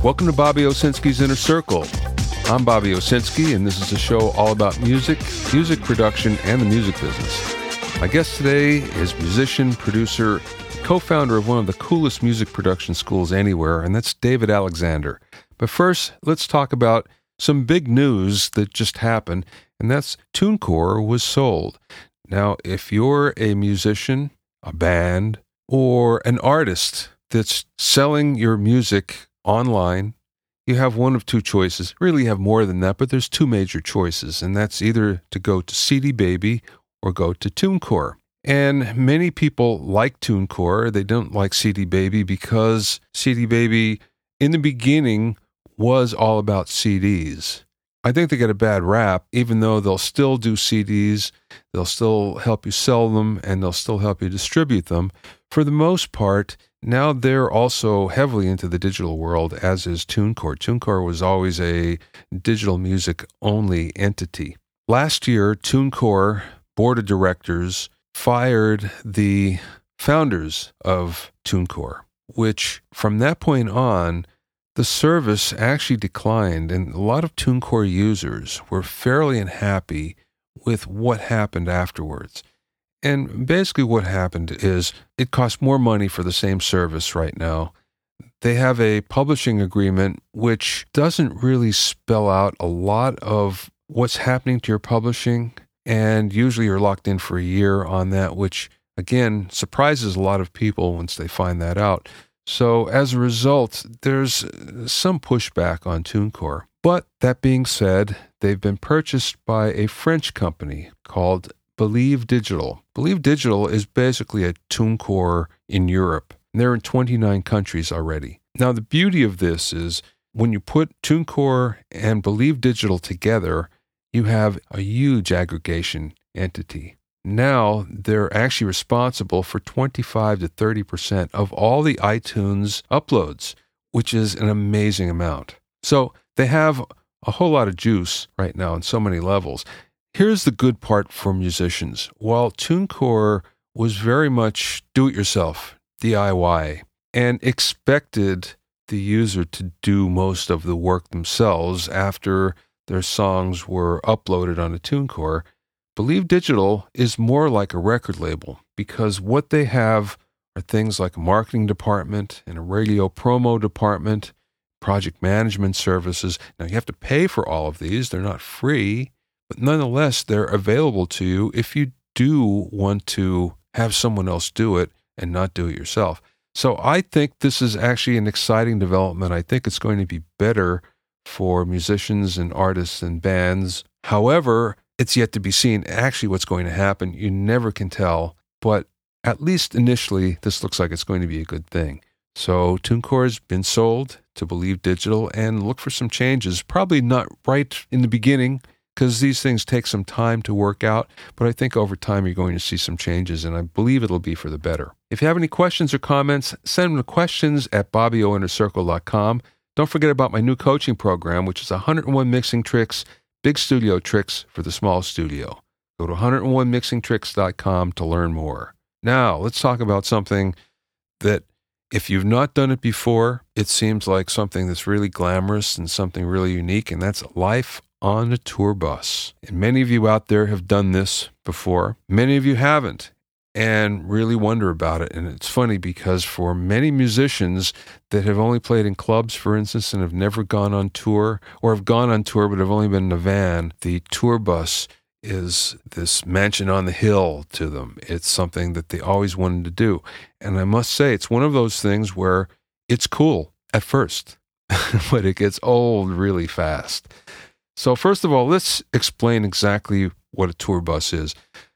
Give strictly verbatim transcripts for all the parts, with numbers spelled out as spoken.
Welcome to Bobby Owsinski's Inner Circle. I'm Bobby Owsinski, and this is a show all about music, music production, and the music business. My guest today is musician, producer, co-founder of one of the coolest music production schools anywhere, and that's David Alexander. But first, let's talk about some big news that just happened, and that's TuneCore was sold. Now, if you're a musician, a band, or an artist that's selling your music online, you have one of two choices. Really, you have more than that, but there's two major choices, and that's either to go to C D Baby or go to TuneCore. And many people like TuneCore. They don't like C D Baby because C D Baby, in the beginning, was all about C Ds. I think they get a bad rap, even though they'll still do C Ds, they'll still help you sell them, and they'll still help you distribute them. For the most part, now they're also heavily into the digital world, as is TuneCore. TuneCore was always a digital music-only entity. Last year, TuneCore board of directors fired the founders of TuneCore, which from that point on, the service actually declined, and a lot of TuneCore users were fairly unhappy with what happened afterwards. And basically what happened is it costs more money for the same service right now. They have a publishing agreement which doesn't really spell out a lot of what's happening to your publishing, and usually you're locked in for a year on that, which, again, surprises a lot of people once they find that out. So as a result, there's some pushback on TuneCore. But that being said, they've been purchased by a French company called Believe Digital. Believe Digital is basically a TuneCore in Europe. They're in twenty-nine countries already. Now, the beauty of this is when you put TuneCore and Believe Digital together, you have a huge aggregation entity. Now, they're actually responsible for twenty-five to thirty percent of all the iTunes uploads, which is an amazing amount. So they have a whole lot of juice right now on so many levels. Here's the good part for musicians. While TuneCore was very much do-it-yourself, D I Y, and expected the user to do most of the work themselves after their songs were uploaded onto TuneCore, Believe Digital is more like a record label because what they have are things like a marketing department and a radio promo department, project management services. Now, you have to pay for all of these. They're not free. But nonetheless, they're available to you if you do want to have someone else do it and not do it yourself. So I think this is actually an exciting development. I think it's going to be better for musicians and artists and bands. However, it's yet to be seen actually what's going to happen. You never can tell. But at least initially, this looks like it's going to be a good thing. So TuneCore has been sold to Believe Digital, and look for some changes. Probably not right in the beginning, because these things take some time to work out, but I think over time you're going to see some changes, and I believe it'll be for the better. If you have any questions or comments, send them to questions at bobby o inner circle dot com. Don't forget about my new coaching program, which is one hundred one Mixing Tricks, Big Studio Tricks for the Small Studio. Go to one hundred one mixing tricks dot com to learn more. Now, let's talk about something that, if you've not done it before, it seems like something that's really glamorous and something really unique, and that's life on a tour bus. And many of you out there have done this before. Many of you haven't and really wonder about it. And it's funny because for many musicians that have only played in clubs, for instance, and have never gone on tour, or have gone on tour but have only been in a van, the tour bus is this mansion on the hill to them. It's something that they always wanted to do. And I must say, it's one of those things where it's cool at first, but it gets old really fast. So first of all, let's explain exactly what a tour bus is.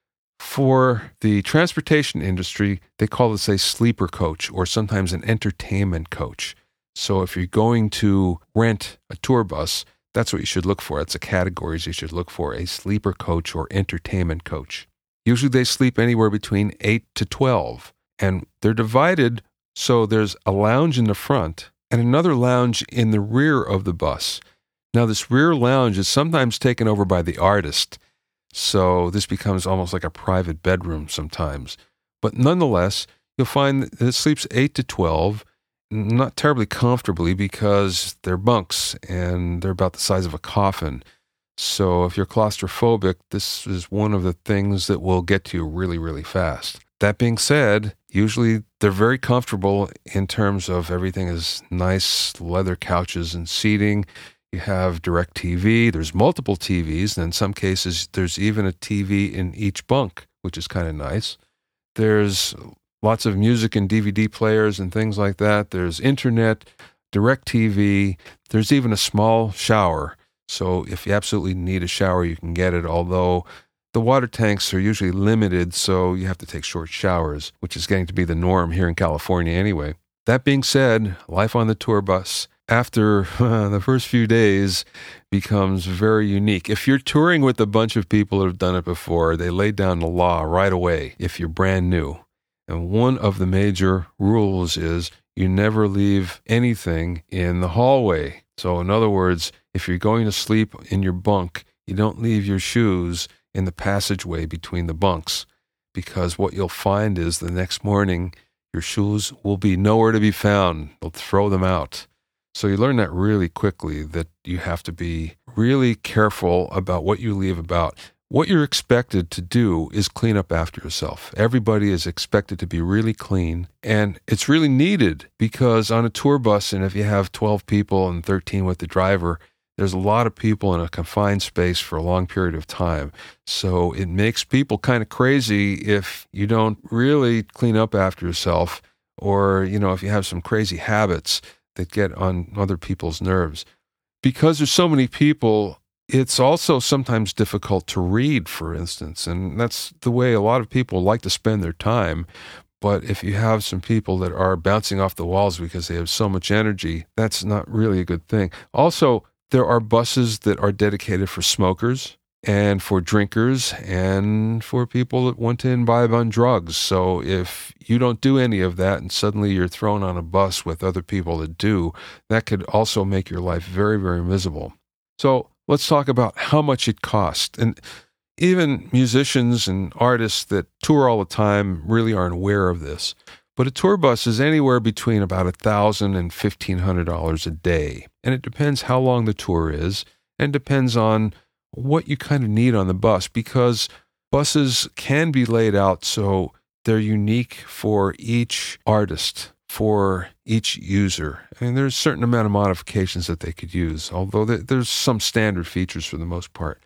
For the transportation industry, they call this a sleeper coach or sometimes an entertainment coach. So if you're going to rent a tour bus, that's what you should look for. That's the categories you should look for, a sleeper coach or entertainment coach. Usually they sleep anywhere between eight to twelve, and they're divided so there's a lounge in the front and another lounge in the rear of the bus. Now, this rear lounge is sometimes taken over by the artist, so this becomes almost like a private bedroom sometimes. But nonetheless, you'll find that it sleeps eight to twelve, not terribly comfortably because they're bunks and they're about the size of a coffin. So if you're claustrophobic, this is one of the things that will get to you really, really fast. That being said, usually they're very comfortable in terms of everything is nice leather couches and seating. You have direct T V. There's multiple T Vs, and in some cases, there's even a T V in each bunk, which is kind of nice. There's lots of music and D V D players and things like that. There's internet, direct T V. There's even a small shower. So if you absolutely need a shower, you can get it, although the water tanks are usually limited, so you have to take short showers, which is getting to be the norm here in California anyway. That being said, life on the tour bus after uh, the first few days becomes very unique. If you're touring with a bunch of people that have done it before, they lay down the law right away if you're brand new. And one of the major rules is you never leave anything in the hallway. So in other words, if you're going to sleep in your bunk, you don't leave your shoes in the passageway between the bunks, because what you'll find is the next morning your shoes will be nowhere to be found. They'll throw them out. So you learn that really quickly, that you have to be really careful about what you leave about. What you're expected to do is clean up after yourself. Everybody is expected to be really clean, and it's really needed because on a tour bus, and if you have twelve people and thirteen with the driver, there's a lot of people in a confined space for a long period of time. So it makes people kind of crazy if you don't really clean up after yourself, or, you know, if you have some crazy habits that get on other people's nerves. Because there's so many people, it's also sometimes difficult to read, for instance, and that's the way a lot of people like to spend their time. But if you have some people that are bouncing off the walls because they have so much energy, that's not really a good thing. Also, there are buses that are dedicated for smokers and for drinkers and for people that want to imbibe on drugs. So if you don't do any of that and suddenly you're thrown on a bus with other people that do, that could also make your life very, very miserable. So let's talk about how much it costs. And even musicians and artists that tour all the time really aren't aware of this. But a tour bus is anywhere between about one thousand dollars and fifteen hundred dollars a day. And it depends how long the tour is, and depends on what you kind of need on the bus, because buses can be laid out so they're unique for each artist, for each user. I mean, there's a certain amount of modifications that they could use, although there's some standard features for the most part.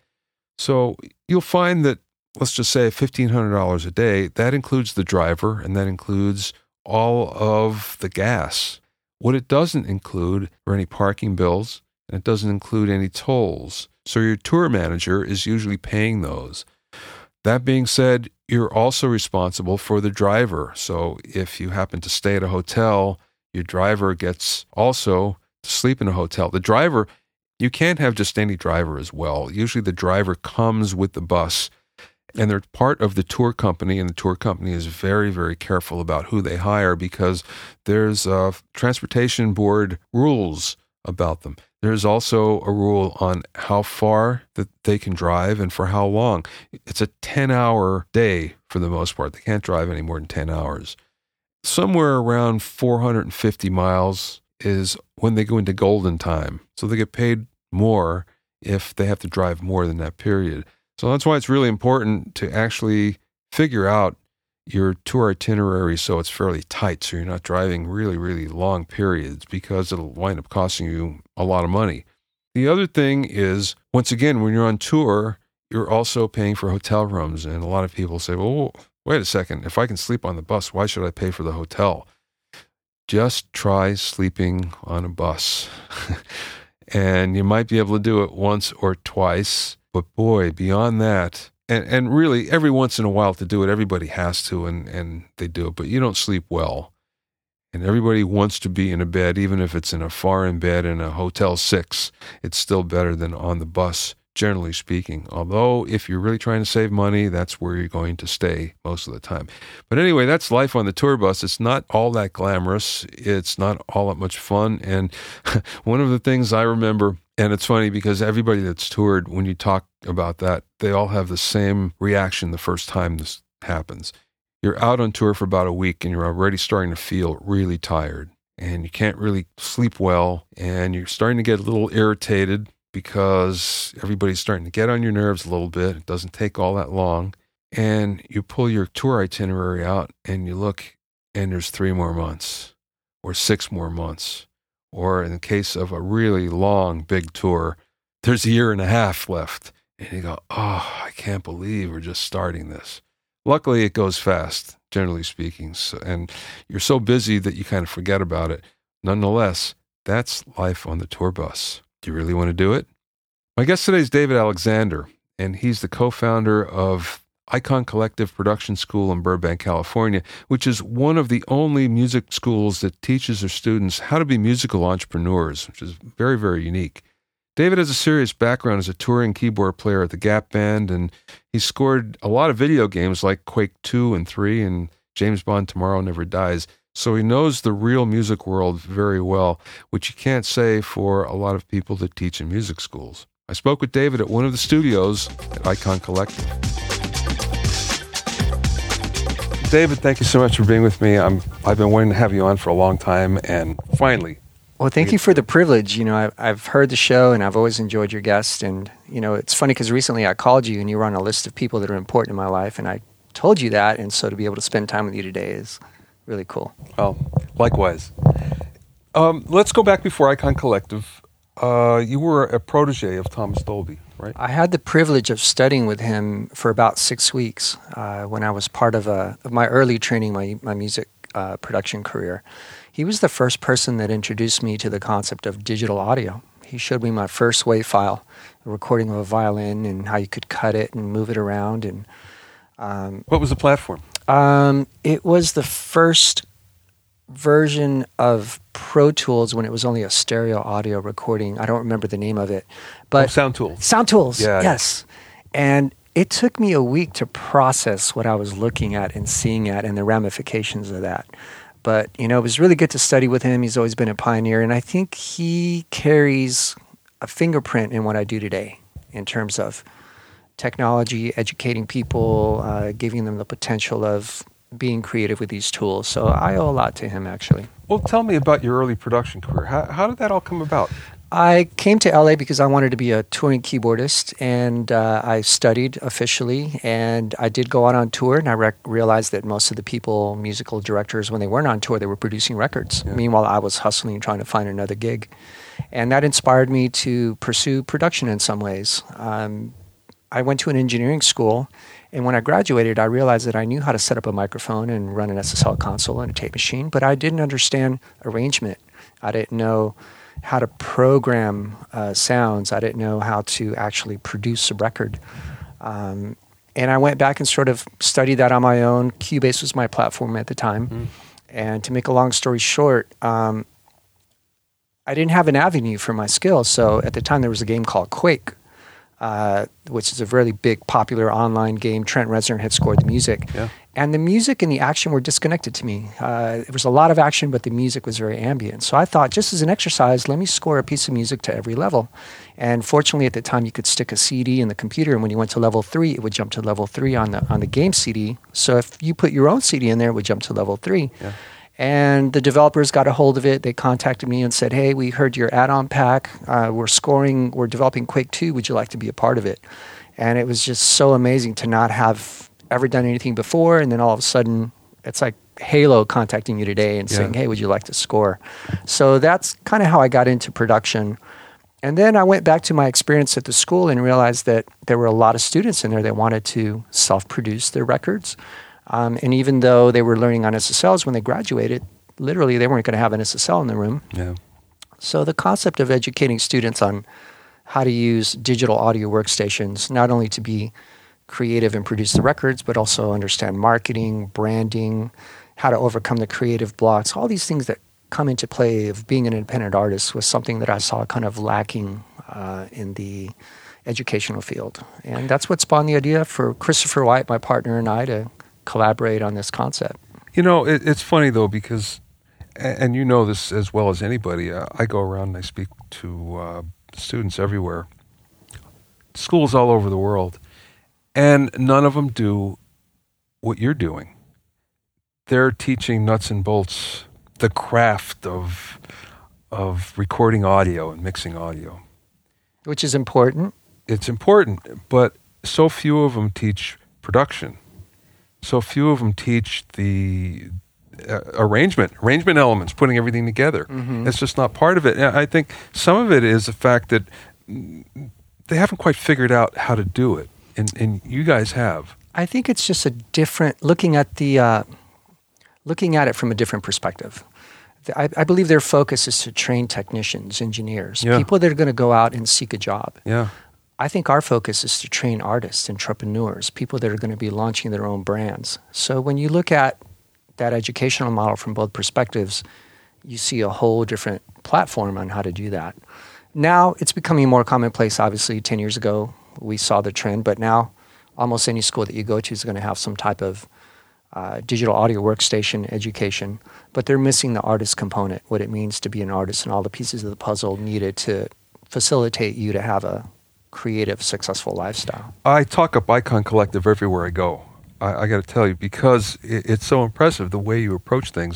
So you'll find that, let's just say fifteen hundred dollars a day, that includes the driver, and that includes all of the gas. What it doesn't include are any parking bills, and it doesn't include any tolls. So your tour manager is usually paying those. That being said, you're also responsible for the driver. So if you happen to stay at a hotel, your driver gets also to sleep in a hotel. The driver, you can't have just any driver as well. Usually the driver comes with the bus, and they're part of the tour company, and the tour company is very, very careful about who they hire because there's uh, transportation board rules about them. There's also a rule on how far that they can drive and for how long. It's a ten-hour day for the most part. They can't drive any more than ten hours. Somewhere around four hundred fifty miles is when they go into golden time. So they get paid more if they have to drive more than that period. So that's why it's really important to actually figure out your tour itinerary so it's fairly tight, so you're not driving really, really long periods, because it'll wind up costing you a lot of money. The other thing is, once again, when you're on tour, you're also paying for hotel rooms. And a lot of people say, well, wait a second, if I can sleep on the bus, why should I pay for the hotel? Just try sleeping on a bus. And you might be able to do it once or twice. But boy, beyond that, and, and really every once in a while to do it, everybody has to, and, and they do it, but you don't sleep well. And everybody wants to be in a bed, even if it's in a foreign bed in a Hotel six. It's still better than on the bus, generally speaking. Although, if you're really trying to save money, that's where you're going to stay most of the time. But anyway, that's life on the tour bus. It's not all that glamorous. It's not all that much fun. And one of the things I remember, and it's funny because everybody that's toured, when you talk about that, they all have the same reaction the first time this happens. You're out on tour for about a week and you're already starting to feel really tired. and you can't really sleep well, and you're starting to get a little irritated because everybody's starting to get on your nerves a little bit. It doesn't take all that long. And you pull your tour itinerary out and you look, and there's three more months or six more months. Or in the case of a really long, big tour, there's a year and a half left. And you go, oh, I can't believe we're just starting this. Luckily, it goes fast, generally speaking. So, and you're so busy that you kind of forget about it. Nonetheless, that's life on the tour bus. Do you really want to do it? My guest today is David Alexander, and he's the co-founder of Icon Collective Production School in Burbank, California, which is one of the only music schools that teaches their students how to be musical entrepreneurs, which is very, very unique. David has a serious background as a touring keyboard player at the Gap Band, and he scored a lot of video games like Quake two and three and James Bond Tomorrow Never Dies. So he knows the real music world very well, which you can't say for a lot of people that teach in music schools. I spoke with David at one of the studios at Icon Collective. David, thank you so much for being with me. I'm, I've been wanting to have you on for a long time, and finally. Well, thank you for the privilege. You know, I've, I've heard the show, and I've always enjoyed your guests. And, you know, it's funny because recently I called you, and you were on a list of people that are important in my life, and I told you that. And so to be able to spend time with you today is really cool. Well, likewise. Um, let's go back before Icon Collective. Uh, you were a protege of Thomas Dolby, right? I had the privilege of studying with him for about six weeks uh, when I was part of, a, of my early training, my, my music uh, production career. He was the first person that introduced me to the concept of digital audio. He showed me my first WAV file, a recording of a violin, and how you could cut it and move it around. And um, what was the platform? Um, it was the first version of Pro Tools when it was only a stereo audio recording. I don't remember the name of it, but oh, Sound Tools. Sound Tools. Yeah. Yes. And it took me a week to process what I was looking at and seeing at and the ramifications of that. But, you know, it was really good to study with him. He's always been a pioneer, and I think he carries a fingerprint in what I do today in terms of technology, educating people, uh, giving them the potential of being creative with these tools. So I owe a lot to him, actually. Well, tell me about your early production career. How, how did that all come about? I came to L A because I wanted to be a touring keyboardist, and uh, I studied officially, and I did go out on tour, and I rec- realized that most of the people, musical directors, when they weren't on tour, they were producing records. Yeah. Meanwhile, I was hustling, trying to find another gig. And that inspired me to pursue production in some ways. Um, I went to an engineering school, and when I graduated, I realized that I knew how to set up a microphone and run an S S L console and a tape machine, but I didn't understand arrangement. I didn't know how to program uh, sounds. I didn't know how to actually produce a record. Um, and I went back and sort of studied that on my own. Cubase was my platform at the time. Mm. And to make a long story short, um, I didn't have an avenue for my skills. So at the time, there was a game called Quake, uh, which is a really big, popular online game. Trent Reznor had scored the music. Yeah. And the music and the action were disconnected to me. Uh, there was a lot of action, but the music was very ambient. So I thought, just as an exercise, let me score a piece of music to every level. And fortunately, at the time, you could stick a C D in the computer, and when you went to level three, it would jump to level three on the on the game C D. So if you put your own C D in there, it would jump to level three. Yeah. And the developers got a hold of it. They contacted me and said, hey, we heard your add-on pack. Uh, we're scoring, we're developing Quake two. Would you like to be a part of it? And it was just so amazing to not have ever done anything before, and then all of a sudden, it's like Halo contacting you today and saying, yeah. hey, would you like to score? So that's kind of how I got into production. And then I went back to my experience at the school and realized that there were a lot of students in there that wanted to self-produce their records. Um, and even though they were learning on S S Ls when they graduated, literally they weren't going to have an S S L in the room. Yeah. So the concept of educating students on how to use digital audio workstations, not only to be creative and produce the records, but also understand marketing, branding, how to overcome the creative blocks, all these things that come into play of being an independent artist was something that I saw kind of lacking uh, in the educational field. And that's what spawned the idea for Christopher White, my partner, and I to collaborate on this concept. You know, it, it's funny though, because, and you know this as well as anybody, uh, I go around and I speak to uh, students everywhere, schools all over the world, and none of them do what you're doing. They're teaching nuts and bolts the craft of of recording audio and mixing audio. Which is important. It's important, but so few of them teach production. So few of them teach the uh, arrangement, arrangement elements, putting everything together. Mm-hmm. It's just not part of it. And I think some of it is the fact that they haven't quite figured out how to do it, and, and you guys have. I think it's just a different, looking at the, uh, looking at it from a different perspective. I, I believe their focus is to train technicians, engineers, yeah. people that are going to go out and seek a job. Yeah. I think our focus is to train artists, entrepreneurs, people that are going to be launching their own brands. So when you look at that educational model from both perspectives, you see a whole different platform on how to do that. Now it's becoming more commonplace. Obviously, ten years ago, we saw the trend, but now almost any school that you go to is going to have some type of Uh, digital audio workstation education, but they're missing the artist component, what it means to be an artist and all the pieces of the puzzle needed to facilitate you to have a creative, successful lifestyle. I talk up Icon Collective everywhere I go. I, I got to tell you, because it, it's so impressive the way you approach things.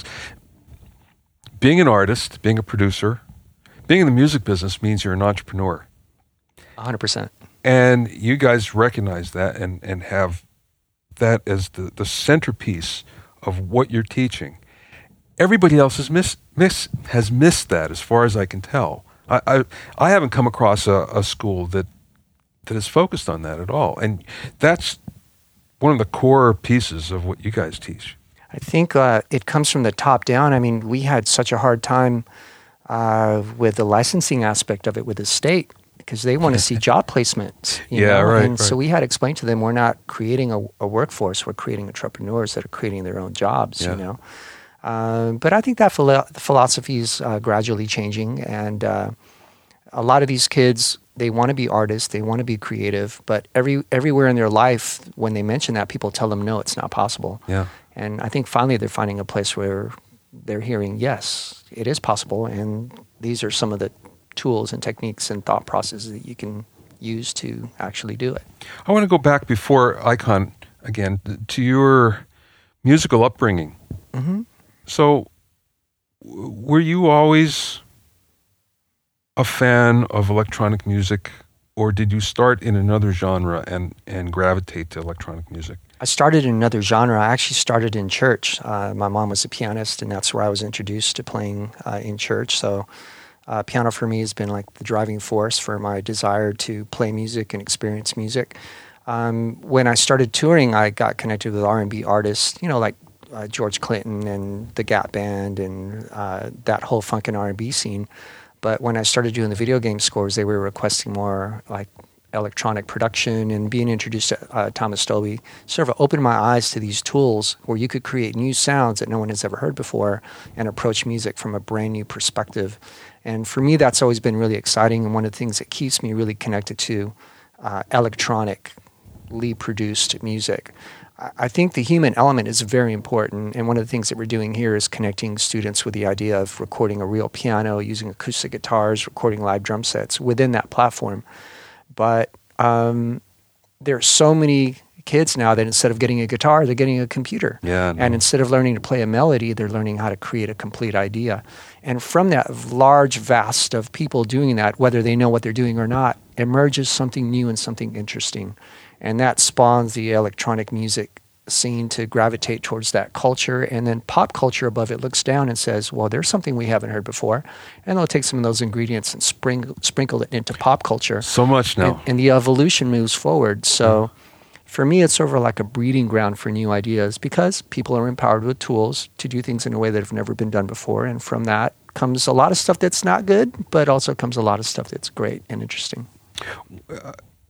Being an artist, being a producer, being in the music business means you're an entrepreneur. one hundred percent. And you guys recognize that and, and have that as the, the centerpiece of what you're teaching. Everybody else has missed, miss, has missed that, as far as I can tell. I I, I haven't come across a, a school that that is focused on that at all. And that's one of the core pieces of what you guys teach. I think uh, it comes from the top down. I mean, we had such a hard time uh, with the licensing aspect of it with the state, because they want to see job placement. You yeah, know? right. And right. so we had to explain to them, we're not creating a, a workforce, we're creating entrepreneurs that are creating their own jobs, yeah. you know. Uh, but I think that philo- philosophy is uh, gradually changing, and uh, a lot of these kids, they want to be artists, they want to be creative, but every everywhere in their life, when they mention that, people tell them, no, it's not possible. Yeah. And I think finally they're finding a place where they're hearing, yes, it is possible, and these are some of the tools and techniques and thought processes that you can use to actually do it. I want to go back before Icon again to your musical upbringing. Mm-hmm. So, w- were you always a fan of electronic music, or did you start in another genre and, and gravitate to electronic music? I started in another genre. I actually started in church. Uh, my mom was a pianist, and that's where I was introduced to playing uh, in church. So Uh, piano for me has been like the driving force for my desire to play music and experience music. Um, when I started touring, I got connected with R and B artists, you know, like uh, George Clinton and the Gap Band and uh, that whole funk and R and B scene. But when I started doing the video game scores, they were requesting more like electronic production, and being introduced to uh, Thomas Dolby sort of opened my eyes to these tools where you could create new sounds that no one has ever heard before and approach music from a brand new perspective. And for me, that's always been really exciting, and one of the things that keeps me really connected to uh, electronically produced music. I think the human element is very important, and one of the things that we're doing here is connecting students with the idea of recording a real piano, using acoustic guitars, recording live drum sets within that platform. But um, there are so many kids now that instead of getting a guitar, they're getting a computer. Yeah, no. And instead of learning to play a melody, they're learning how to create a complete idea. And from that large vast of people doing that, whether they know what they're doing or not, emerges something new and something interesting. And that spawns the electronic music scene to gravitate towards that culture. And then pop culture above it looks down and says, well, there's something we haven't heard before. And they'll take some of those ingredients and sprinkle, sprinkle it into pop culture. So much now. And, and the evolution moves forward. So yeah. For me, it's sort of like a breeding ground for new ideas, because people are empowered with tools to do things in a way that have never been done before. And from that comes a lot of stuff that's not good, but also comes a lot of stuff that's great and interesting. Uh,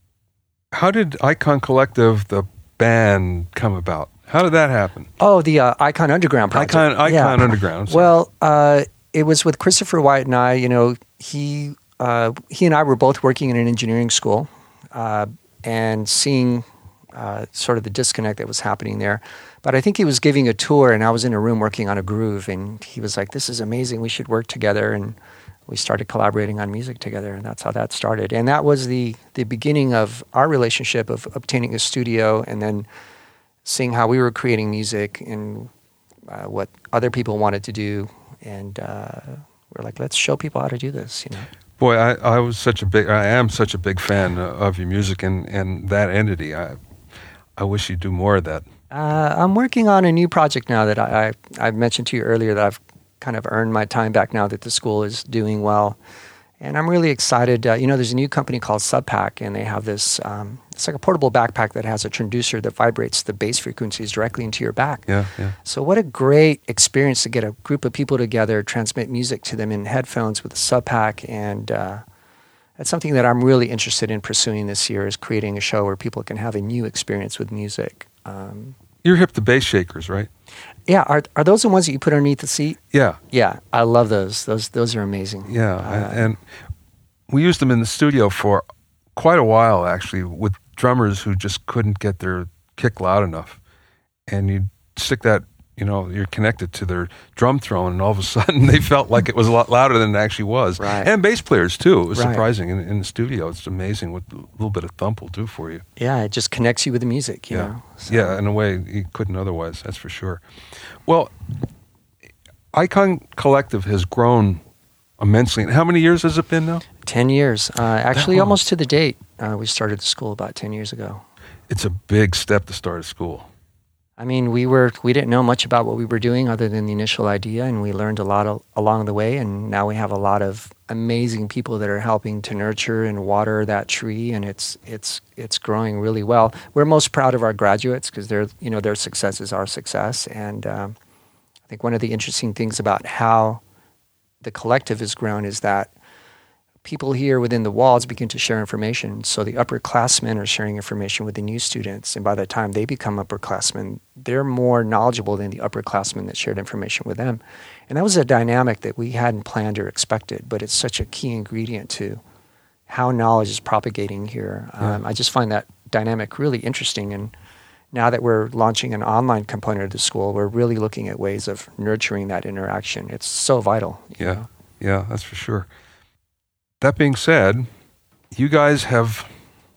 how did Icon Collective, the band, come about? How did that happen? Oh, the uh, Icon Underground project. Icon, Icon yeah. Underground. So. Well, uh, it was with Christopher White and I. You know, he uh, he and I were both working in an engineering school, uh, and seeing uh, sort of the disconnect that was happening there. But I think he was giving a tour, and I was in a room working on a groove, and he was like, "This is amazing. We should work together." And we started collaborating on music together, and that's how that started. And that was the the beginning of our relationship, of obtaining a studio and then seeing how we were creating music and uh, what other people wanted to do, and uh, we're like, let's show people how to do this, you know. Boy, I, I was such a big, I am such a big fan of your music and, and that entity. I I wish you'd do more of that. Uh, I'm working on a new project now that I, I I mentioned to you earlier that I've kind of earned my time back now that the school is doing well. And I'm really excited. Uh, you know, there's a new company called Subpack, and they have this, um, it's like a portable backpack that has a transducer that vibrates the bass frequencies directly into your back. Yeah, yeah. So what a great experience to get a group of people together, transmit music to them in headphones with a Subpack. And uh, that's something that I'm really interested in pursuing this year, is creating a show where people can have a new experience with music. Um, You're hip to bass shakers, right? Yeah, are are those the ones that you put underneath the seat? Yeah. Yeah, I love those. Those those are amazing. Yeah, Uh, and we used them in the studio for quite a while, actually, with drummers who just couldn't get their kick loud enough. And you stick that, you know, you're connected to their drum throne, and all of a sudden they felt like it was a lot louder than it actually was. Right. And bass players, too. It was Right. surprising. In, in the studio, it's amazing what a little bit of thump will do for you. yeah, it just connects you with the music, you Yeah. know. So- Yeah, in a way you couldn't otherwise, that's for sure. Well, Icon Collective has grown immensely. And how many years has it been now? Ten years. Uh, actually, long. almost to the date. Uh, we started the school about ten years ago. It's a big step to start a school. I mean, we were we didn't know much about what we were doing other than the initial idea, and we learned a lot of, along the way. And now we have a lot of amazing people that are helping to nurture and water that tree, and it's it's it's growing really well. We're most proud of our graduates because their you know their success is our success. And um, I think one of the interesting things about how the collective has grown is that people here within the walls begin to share information. So the upperclassmen are sharing information with the new students, and by the time they become upperclassmen, they're more knowledgeable than the upperclassmen that shared information with them. And that was a dynamic that we hadn't planned or expected, but it's such a key ingredient to how knowledge is propagating here. Yeah. Um, I just find that dynamic really interesting. And now that we're launching an online component of the school, we're really looking at ways of nurturing that interaction. It's so vital. you Yeah, know? yeah, that's for sure. That being said, you guys have,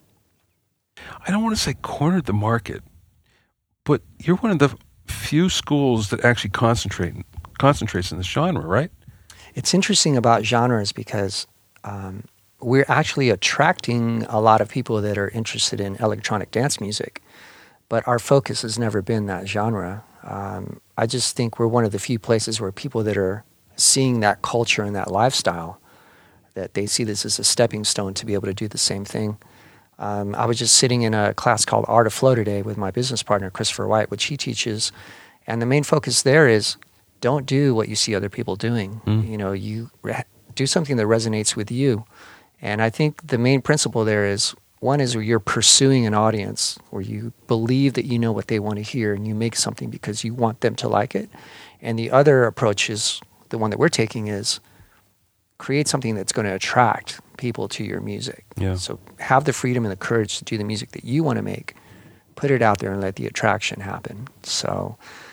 I don't want to say cornered the market, but you're one of the few schools that actually concentrate concentrates in this genre, right? It's interesting about genres because um, we're actually attracting a lot of people that are interested in electronic dance music, but our focus has never been that genre. Um, I just think we're one of the few places where people that are seeing that culture and that lifestyle, that they see this as a stepping stone to be able to do the same thing. Um, I was just sitting in a class called Art of Flow today with my business partner, Christopher White, which he teaches. And the main focus there is don't do what you see other people doing. Mm. You know, you re- do something that resonates with you. And I think the main principle there is, one is where you're pursuing an audience, where you believe that you know what they want to hear and you make something because you want them to like it. And the other approach is, the one that we're taking is, create something that's going to attract people to your music. Yeah. So have the freedom and the courage to do the music that you want to make, put it out there and let the attraction happen. So,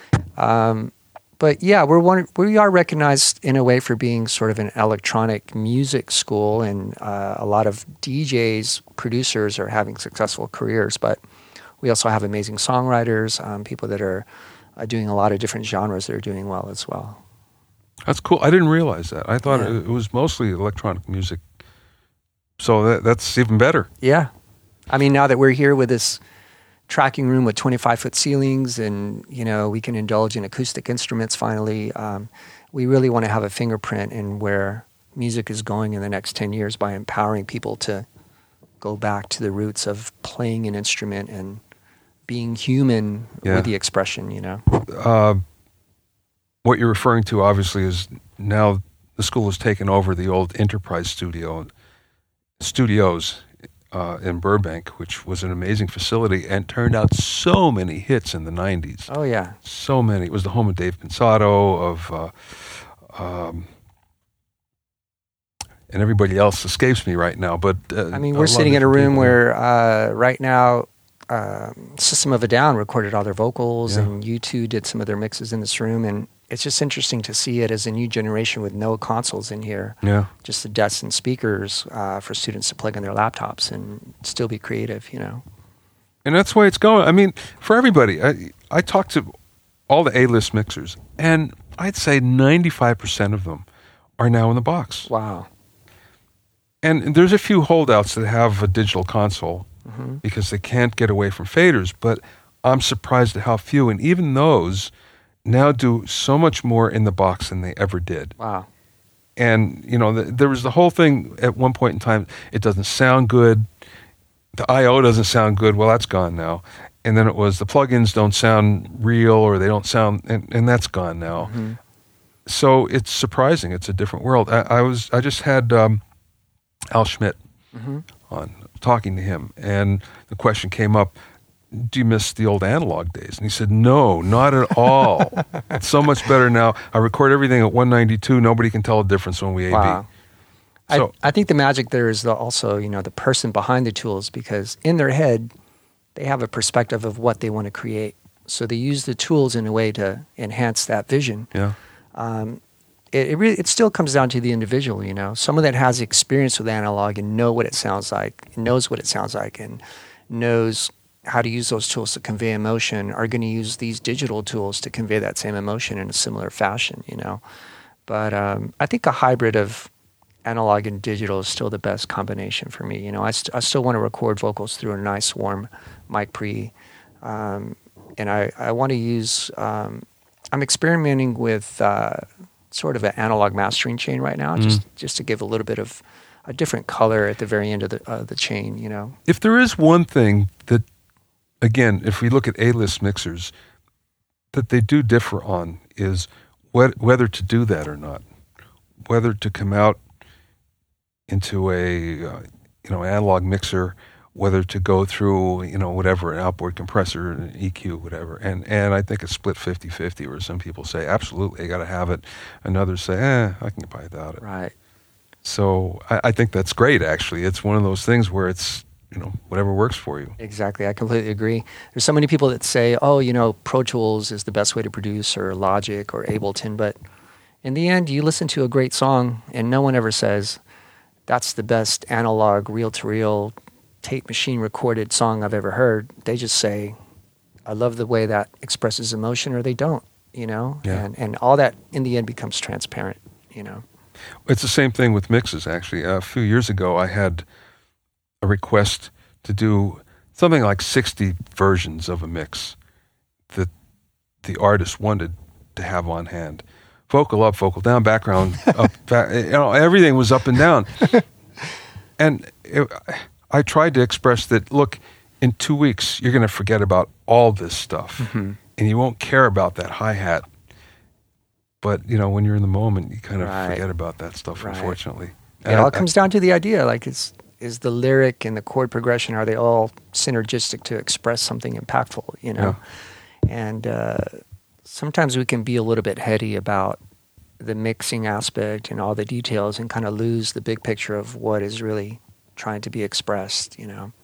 um, but yeah, we're one, we are recognized in a way for being sort of an electronic music school, and uh, a lot of D Js, producers are having successful careers, but we also have amazing songwriters, um, people that are uh, doing a lot of different genres that are doing well as well. That's cool. I didn't realize that. I thought Yeah. it was mostly electronic music. So that, that's even better. Yeah. I mean, now that we're here with this tracking room with twenty-five foot ceilings and, you know, we can indulge in acoustic instruments finally, um, we really want to have a fingerprint in where music is going in the next ten years by empowering people to go back to the roots of playing an instrument and being human Yeah. with the expression, you know. Uh, what you're referring to, obviously, is now the school has taken over the old Enterprise Studio studios uh, in Burbank, which was an amazing facility and turned out so many hits in the nineties. Oh, yeah. So many. It was the home of Dave Pensato, of uh, um, and everybody else escapes me right now. But uh, I mean, a we're lot sitting of in a room people. where uh, right now um, System of a Down recorded all their vocals, Yeah. and U two did some of their mixes in this room. And it's just interesting to see it as a new generation with no consoles in here, Yeah. just the desks and speakers uh, for students to plug in their laptops and still be creative, you know. And that's the way it's going. I mean, for everybody, I, I talk to all the A-list mixers, And I'd say ninety-five percent of them are now in the box. Wow. And there's a few holdouts that have a digital console mm-hmm. because they can't get away from faders, but I'm surprised at how few, and even those now do so much more in the box than they ever did. Wow. And, you know, the, there was the whole thing at one point in time, it doesn't sound good, the I O doesn't sound good, well, that's gone now. And then it was the plugins don't sound real, or they don't sound, and, and that's gone now. Mm-hmm. So it's surprising. It's a different world. I, I was, I just had um, Al Schmidt mm-hmm. on, talking to him, and the question came up, do you miss the old analog days? And he said, no, not at all. It's so much better now. I record everything at one ninety-two. Nobody can tell a difference when we A B. Wow. So, I, I think the magic there is the, also, you know, the person behind the tools, because in their head, they have a perspective of what they want to create. So they use the tools in a way to enhance that vision. Yeah. Um, it, it really, it still comes down to the individual, you know. Someone that has experience with analog and know what it sounds like, and knows what it sounds like, and knows how to use those tools to convey emotion are going to use these digital tools to convey that same emotion in a similar fashion, you know. But um, I think a hybrid of analog and digital is still the best combination for me. You know, I, st- I still want to record vocals through a nice warm mic pre, um, and I, I want to use, um, I'm experimenting with uh, sort of an analog mastering chain right now, mm. just just to give a little bit of a different color at the very end of the, uh, the chain, you know. If there is one thing that, again, if we look at A-list mixers, that they do differ on is wh- whether to do that or not, whether to come out into a uh, you know analog mixer, whether to go through you know whatever an outboard compressor, an E Q, whatever. And and I think it's split fifty-fifty, where some people say absolutely I got to have it, and others say eh I can get by without it. Right. So I, I think that's great. Actually, it's one of those things where it's you know whatever works for you. Exactly, I completely agree. There's so many people that say, oh, you know, Pro Tools is the best way to produce, or Logic, or Ableton, but in the end, you listen to a great song, and no one ever says that's the best analog, reel-to-reel, tape machine recorded song I've ever heard. They just say, I love the way that expresses emotion, or they don't, you know? Yeah. And and all that in the end becomes transparent, you know? It's the same thing with mixes, actually. A few years ago, I had a request to do something like sixty versions of a mix that the artist wanted to have on hand. Vocal up, vocal down, background up, back, you know, everything was up and down. And it, I tried to express that, look, in two weeks, you're going to forget about all this stuff, mm-hmm. and you won't care about that hi-hat. But, you know, when you're in the moment, you kind of right. forget about that stuff, right. unfortunately. It all comes down to the idea, like, it's, is the lyric and the chord progression, are they all synergistic to express something impactful, you know? Yeah. And uh, sometimes we can be a little bit heady about the mixing aspect and all the details and kind of lose the big picture of what is really trying to be expressed, you know.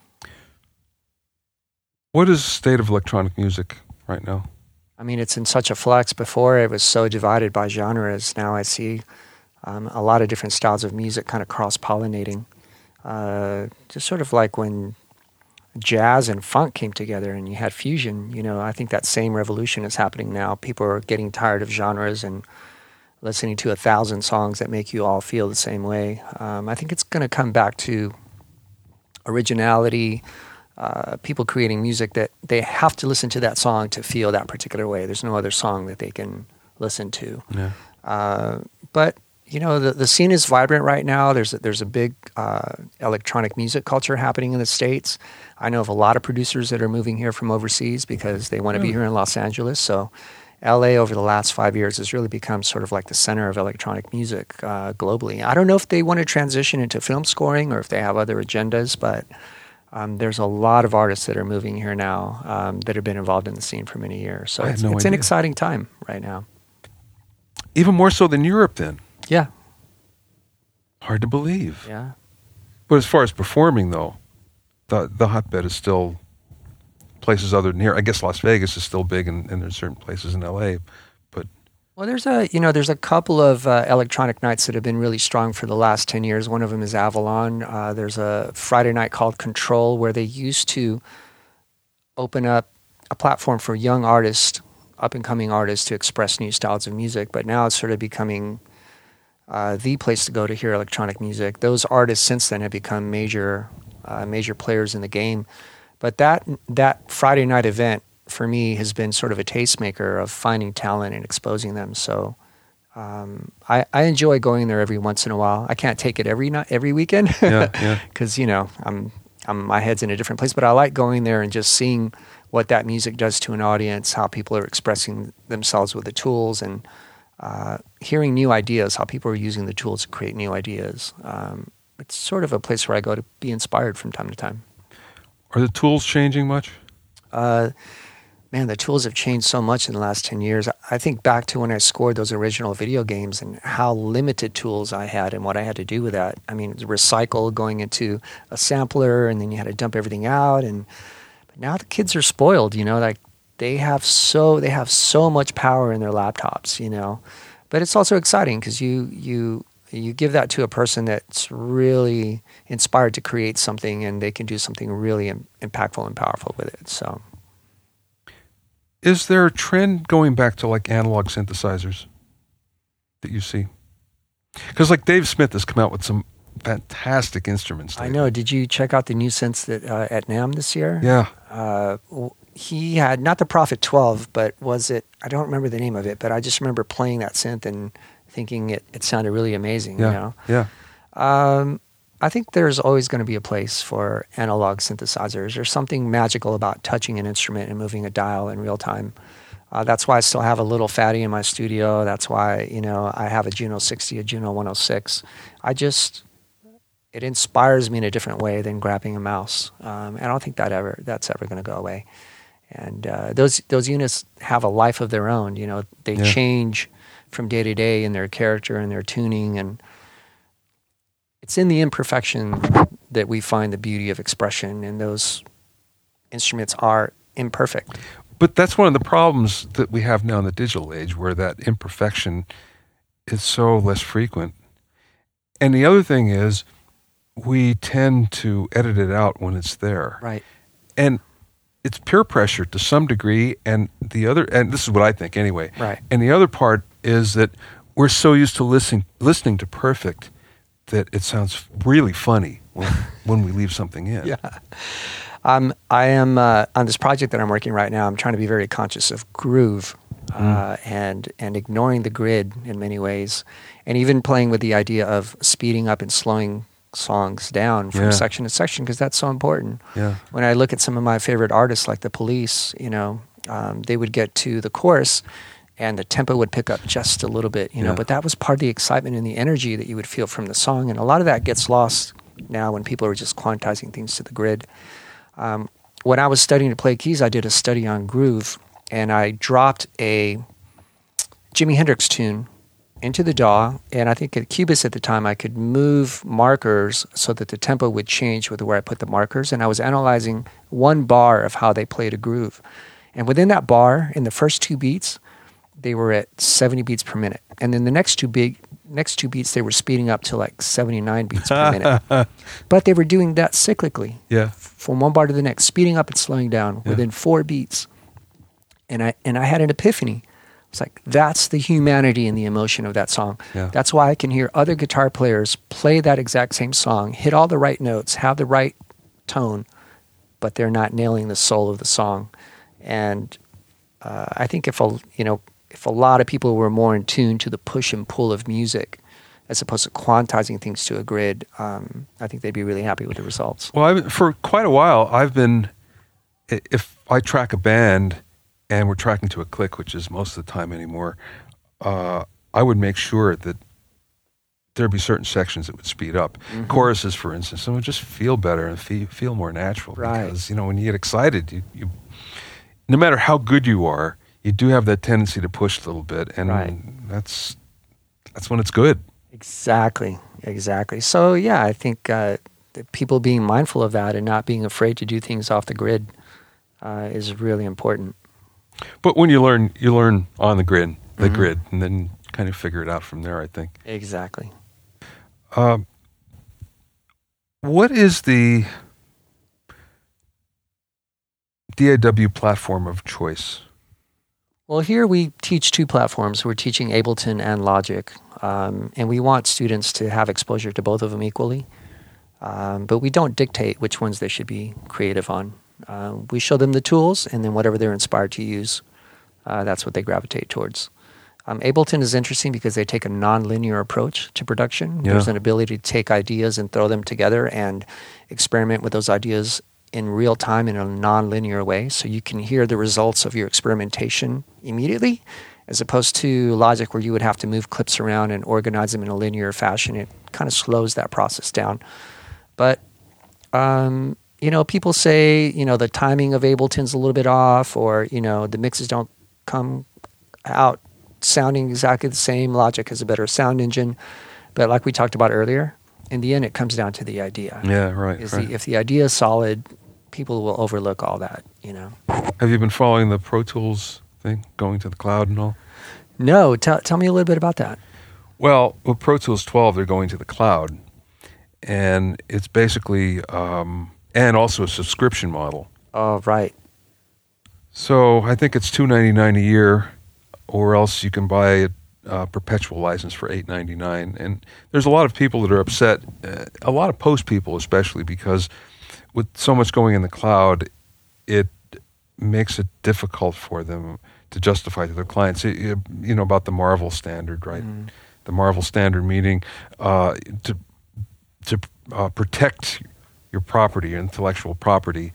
What is the state of electronic music right now? I mean, it's in such a flux. Before, it was so divided by genres. Now I see um, a lot of different styles of music kind of cross-pollinating. Uh, just sort of like when jazz and funk came together and you had fusion, you know, I think that same revolution is happening now. People are getting tired of genres and listening to a thousand songs that make you all feel the same way. Um, I think it's going to come back to originality, uh, people creating music that they have to listen to that song to feel that particular way. There's no other song that they can listen to. Yeah. Uh, but, you know, the, the scene is vibrant right now. There's a, there's a big uh, electronic music culture happening in the States. I know of a lot of producers that are moving here from overseas because they want to be here in Los Angeles. So L A over the last five years has really become sort of like the center of electronic music uh, globally. I don't know if they want to transition into film scoring or if they have other agendas, but um, there's a lot of artists that are moving here now um, that have been involved in the scene for many years. So it's, no it's an exciting time right now. Even more so than Europe then? Yeah. Hard to believe. Yeah. But as far as performing, though, the the hotbed is still places other than here. I guess Las Vegas is still big, and, and there's certain places in L A. But well, there's a you know there's a couple of uh, electronic nights that have been really strong for the last ten years. One of them is Avalon. Uh, there's a Friday night called Control, where they used to open up a platform for young artists up-and-coming artists to express new styles of music, but now it's sort of becoming uh, the place to go to hear electronic music. Those artists since then have become major uh, major players in the game. But that that Friday night event, for me, has been sort of a tastemaker of finding talent and exposing them. So um, I, I enjoy going there every once in a while. I can't take it every night, every weekend, yeah, yeah. Because you know I'm, I'm my head's in a different place. But I like going there and just seeing what that music does to an audience, how people are expressing themselves with the tools, and uh, hearing new ideas, how people are using the tools to create new ideas. Um, it's sort of a place where I go to be inspired from time to time. Are the tools changing much? Uh, man, the tools have changed so much in the last ten years. I think back to when I scored those original video games and how limited tools I had and what I had to do with that. I mean, recycle going into a sampler, and then you had to dump everything out. And but now the kids are spoiled, you know, like they have so they have so much power in their laptops, you know. But it's also exciting because you you you give that to a person that's really inspired to create something, and they can do something really im- impactful and powerful with it. So, is there a trend going back to like analog synthesizers that you see? Because like Dave Smith has come out with some fantastic instruments lately. I know. Did you check out the new synths that uh, at NAMM this year? Yeah. Uh, he had not the Prophet twelve, but was it? I don't remember the name of it, but I just remember playing that synth and thinking it, it sounded really amazing. Yeah. You know? Yeah. Um, I think there's always going to be a place for analog synthesizers. There's something magical about touching an instrument and moving a dial in real time. Uh, that's why I still have a little fatty in my studio. That's why, you know, I have a Juno sixty, a Juno one oh six. I just, it inspires me in a different way than grabbing a mouse. Um, and I don't think that ever, that's ever going to go away. And uh, those those units have a life of their own. You know, they Yeah. change from day to day in their character and their tuning, and it's in the imperfection that we find the beauty of expression, and those instruments are imperfect. But that's one of the problems that we have now in the digital age, where that imperfection is so less frequent. And the other thing is, we tend to edit it out when it's there. Right. And it's peer pressure to some degree, and the other, and this is what I think anyway. Right. And the other part is that we're so used to listening listening to perfect that it sounds really funny when, when we leave something in. Yeah. Um, I am, uh, on this project that I'm working right now, I'm trying to be very conscious of groove uh, mm. and and ignoring the grid in many ways, and even playing with the idea of speeding up and slowing songs down from yeah. section to section, because that's so important. Yeah. When I look at some of my favorite artists like the Police, you know, um, they would get to the chorus and the tempo would pick up just a little bit, you know, yeah. but that was part of the excitement and the energy that you would feel from the song. And a lot of that gets lost now when people are just quantizing things to the grid. Um, when I was studying to play keys, I did a study on groove, and I dropped a Jimi Hendrix tune into the D A W, and I think at Cubase at the time, I could move markers so that the tempo would change with where I put the markers, and I was analyzing one bar of how they played a groove. And within that bar, in the first two beats, they were at seventy beats per minute. And then the next two big next two beats, they were speeding up to like seventy-nine beats per minute. But they were doing that cyclically. Yeah. From one bar to the next, speeding up and slowing down yeah. within four beats. And I and I had an epiphany. It's like, that's the humanity and the emotion of that song. Yeah. That's why I can hear other guitar players play that exact same song, hit all the right notes, have the right tone, but they're not nailing the soul of the song. And uh, I think if a, you know, if a lot of people were more in tune to the push and pull of music, as opposed to quantizing things to a grid, um, I think they'd be really happy with the results. Well, I've, for quite a while, I've been, if I track a band and we're tracking to a click, which is most of the time anymore, uh, I would make sure that there'd be certain sections that would speed up. Mm-hmm. Choruses, for instance, and would just feel better and feel, feel more natural. Right. Because, you know, when you get excited, you, you no matter how good you are, you do have that tendency to push a little bit, and right. that's that's when it's good. Exactly, exactly. So yeah, I think uh, people being mindful of that and not being afraid to do things off the grid uh, is really important. But when you learn, you learn on the grid, the mm-hmm. grid, and then kind of figure it out from there, I think. Exactly. Um, what is the D A W platform of choice Well, here we teach two platforms. We're teaching Ableton and Logic, um, and we want students to have exposure to both of them equally. Um, but we don't dictate which ones they should be creative on. Uh, we show them the tools, and then whatever they're inspired to use, uh, that's what they gravitate towards. Um, Ableton is interesting because they take a non-linear approach to production. Yeah. There's an ability to take ideas and throw them together and experiment with those ideas in real time in a non-linear way. So you can hear the results of your experimentation immediately, as opposed to Logic where you would have to move clips around and organize them in a linear fashion. It kind of slows that process down. But, um, you know, people say, you know, the timing of Ableton's a little bit off, or, you know, the mixes don't come out sounding exactly the same. Logic has a better sound engine. But like we talked about earlier, in the end, it comes down to the idea. Yeah, right. Is right. The, if the idea is solid, people will overlook all that, you know. Have you been following the Pro Tools thing, going to the cloud and all? No, tell tell me a little bit about that. Well, with Pro Tools twelve, they're going to the cloud. And it's basically, um, and also a subscription model. Oh, right. So I think it's two ninety-nine a year, or else you can buy a uh, perpetual license for eight ninety-nine. And there's a lot of people that are upset, uh, a lot of post people especially, because with so much going in the cloud, it makes it difficult for them to justify to their clients. You know about the Marvel standard, right? Mm. The Marvel standard meaning uh, to to uh, protect your property, your intellectual property,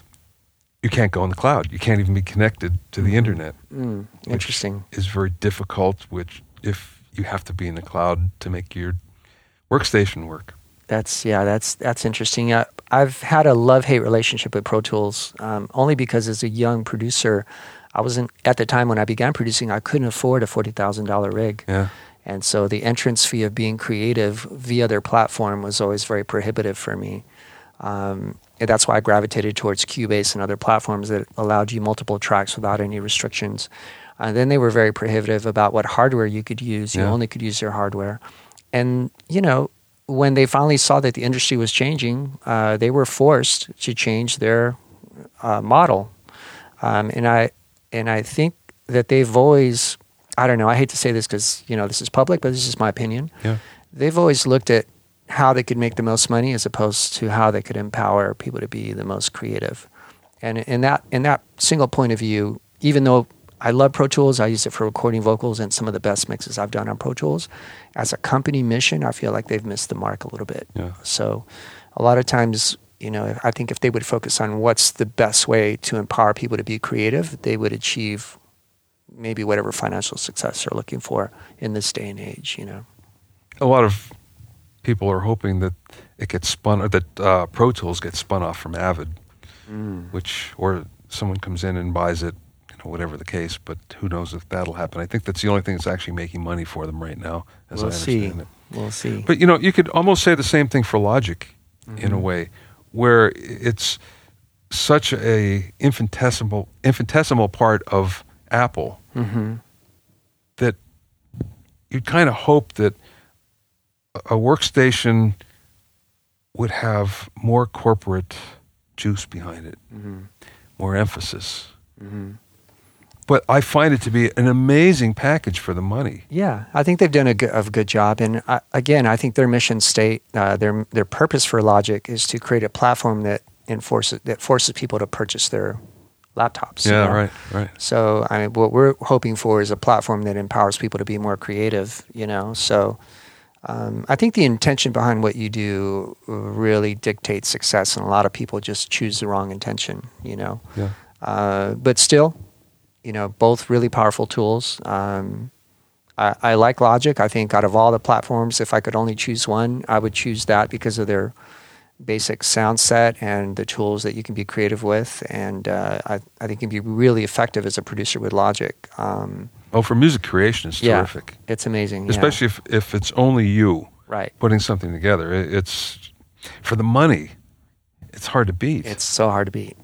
you can't go in the cloud. You can't even be connected to the internet. Mm, interesting. Which is very difficult, which if you have to be in the cloud to make your workstation work. That's, yeah, that's that's interesting. Uh, I've had a love-hate relationship with Pro Tools, um, only because as a young producer, I wasn't, at the time when I began producing, I couldn't afford a forty thousand dollars rig. Yeah. And so the entrance fee of being creative via their platform was always very prohibitive for me. Um, and that's why I gravitated towards Cubase and other platforms that allowed you multiple tracks without any restrictions. And then they were very prohibitive about what hardware you could use. You yeah. only could use their hardware. And, you know, when they finally saw that the industry was changing, uh, they were forced to change their uh, model. Um, and I and I think that they've always, I don't know, I hate to say this because, you know, this is public, but this is my opinion. Yeah. They've always looked at how they could make the most money as opposed to how they could empower people to be the most creative. And in that in that single point of view, even though I love Pro Tools, I use it for recording vocals and some of the best mixes I've done on Pro Tools, as a company mission, I feel like they've missed the mark a little bit. Yeah. So a lot of times, you know, I think if they would focus on what's the best way to empower people to be creative, they would achieve maybe whatever financial success they're looking for in this day and age, you know. A lot of people are hoping that it gets spun, or that uh, Pro Tools gets spun off from Avid, mm. which, or someone comes in and buys it, you know, whatever the case, but who knows if that'll happen. I think that's the only thing that's actually making money for them right now, as we'll I understand see. it. We'll see. But, you know, you could almost say the same thing for Logic, mm-hmm. in a way, where it's such a infinitesimal, infinitesimal part of Apple, mm-hmm. that you'd kind of hope that a workstation would have more corporate juice behind it, mm-hmm. more emphasis. Mm-hmm. But I find it to be an amazing package for the money. Yeah, I think they've done a good, a good job. And I, again, I think their mission state, uh, their their purpose for Logic is to create a platform that enforces that forces people to purchase their laptops. Yeah, you know? right, right. So I mean, what we're hoping for is a platform that empowers people to be more creative. You know, so. Um, I think the intention behind what you do really dictates success, and a lot of people just choose the wrong intention, you know. Yeah. Uh, but still, you know, both really powerful tools. Um, I, I like Logic. I think out of all the platforms, if I could only choose one, I would choose that because of their basic sound set and the tools that you can be creative with. And uh, I, I think you can be really effective as a producer with Logic. Um, Oh, for music creation, it's yeah, terrific. It's amazing. Especially yeah. if, if it's only you right. putting something together. It, it's, for the money, it's hard to beat. It's so hard to beat.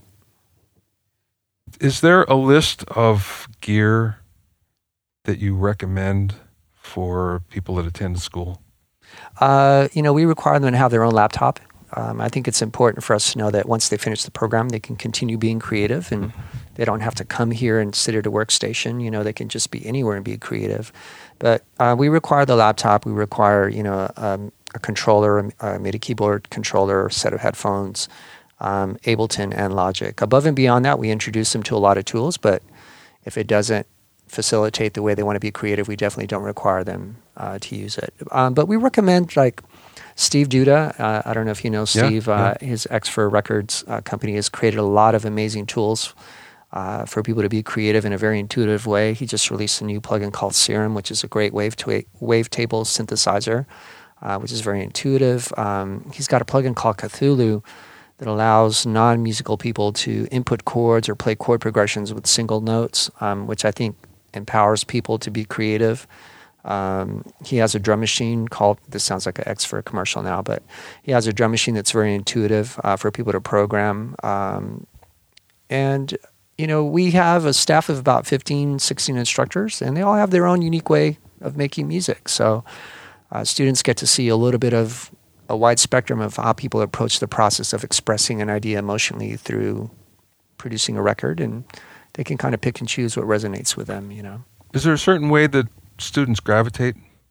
Is there a list of gear that you recommend for people that attend school? Uh, you know, we require them to have their own laptop Um, I think it's important for us to know that once they finish the program, they can continue being creative, and they don't have to come here and sit at a workstation. You know, they can just be anywhere and be creative. But uh, we require the laptop. We require, you know, um, a controller, a MIDI keyboard controller, a set of headphones, um, Ableton, and Logic. Above and beyond that, we introduce them to a lot of tools, but if it doesn't facilitate the way they want to be creative, we definitely don't require them uh, to use it. Um, but we recommend, like, Steve Duda, uh, I don't know if you know Steve, yeah, uh, yeah. his X four Records uh, company has created a lot of amazing tools uh, for people to be creative in a very intuitive way. He just released a new plugin called Serum, which is a great wave to wavetable synthesizer, uh, which is very intuitive. Um, he's got a plugin called Cthulhu that allows non-musical people to input chords or play chord progressions with single notes, um, which I think empowers people to be creative. Um, he has a drum machine called, this sounds like an X for a commercial now, but he has a drum machine that's very intuitive uh, for people to program. Um, and, you know, we have a staff of about fifteen, sixteen instructors, and they all have their own unique way of making music. So uh, students get to see a little bit of a wide spectrum of how people approach the process of expressing an idea emotionally through producing a record, and they can kind of pick and choose what resonates with them, you know. Is there a certain way that students gravitate